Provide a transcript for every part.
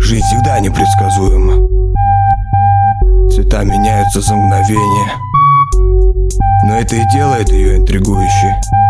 Жизнь всегда непредсказуема. Цвета меняются за мгновение, но это и делает ее интригующей.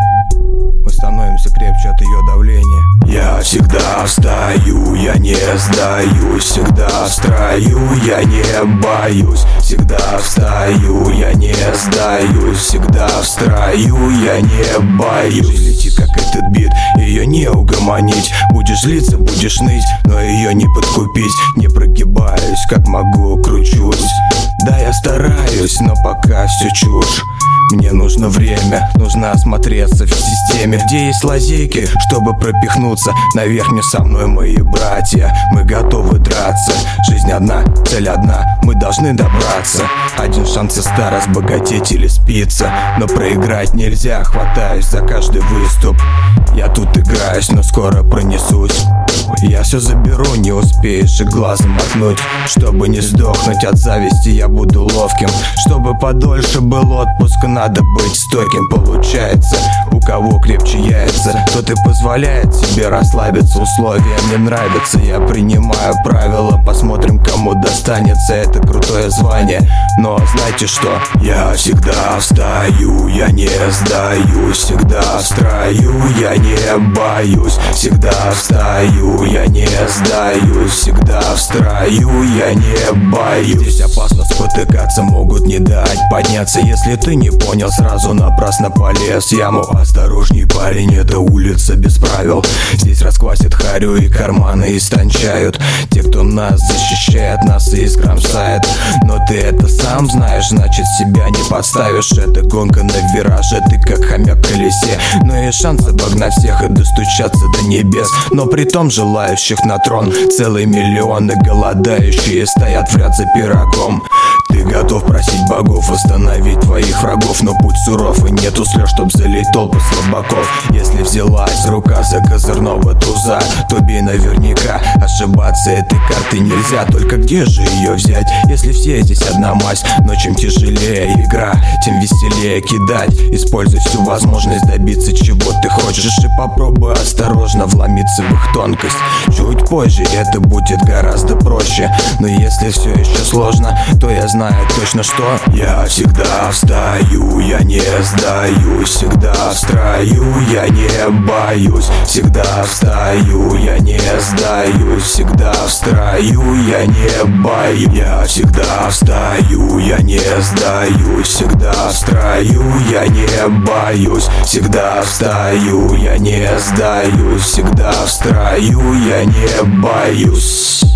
Мы становимся крепче от ее давления. Я всегда встаю, я не сдаюсь. Всегда в строю, я не боюсь. Всегда встаю, я не сдаюсь. Всегда в строю, я не боюсь. Лети как этот бит, ее не угомонить. Будешь злиться, будешь ныть, но ее не подкупить. Не прогибаюсь, как могу, кручусь. Да, я стараюсь, но пока все чушь. Мне нужно время, нужно осмотреться в системе, где есть лазейки, чтобы пропихнуться. Наверх не со мной мои братья, мы готовы драться. Жизнь одна, цель одна, мы должны добраться. Один шанс и ста, разбогатеть или спиться. Но проиграть нельзя, хватаюсь за каждый выступ. Я тут играюсь, но скоро пронесусь. Я все заберу, не успеешь и глазом моргнуть. Чтобы не сдохнуть от зависти, я буду ловким. Чтобы подольше был отпуск, надо быть стойким. Получается, у кого крепче яйца, тот и позволяет себе расслабиться. Условия мне нравятся, я принимаю правила. Посмотрим, кому достанется это крутое звание. Но знаете что? Я всегда встаю, я не сдаюсь. Всегда в строю, я не боюсь. Всегда встаю, я не сдаюсь. Всегда в строю, я не боюсь. Здесь опасно спотыкаться, могут не дать подняться. Если ты не понял, сразу напрасно полез в яму. Осторожней, парень, это улица без правил. Здесь расквасят харю и карманы истончают. Те, кто нас защищает, нас и искромсает. Но ты это сам знаешь, значит себя не подставишь. Это гонка на вираже, ты как хомяк в колесе. Но есть шанс обогнать всех и достучаться до небес. Но при том желающих на трон целые миллионы. Голодающие стоят в ряд за пирогом. Ты готов просить богов остановить твоих врагов, но путь суров и нету слез, чтоб залить толпы слабаков. Если взялась рука за козырного туза, то бей наверняка. Ошибаться этой карты нельзя, только где же ее взять, если все здесь одна мазь? Но чем тяжелее игра, тем веселее кидать. Используй всю возможность добиться чего ты хочешь и попробуй осторожно вломиться в их тонкость. Чуть позже это будет гораздо проще, но если все еще сложно, то я знаю точно что. Я всегда встаю, я не сдаюсь. Всегда в строю, я не боюсь. Всегда встаю, я не сдаюсь. Всегда в строю, я не боюсь. Я всегда встаю, я не сдаюсь. Всегда в строю, я не боюсь. Всегда встаю, я не сдаюсь. Всегда в строю, я не боюсь.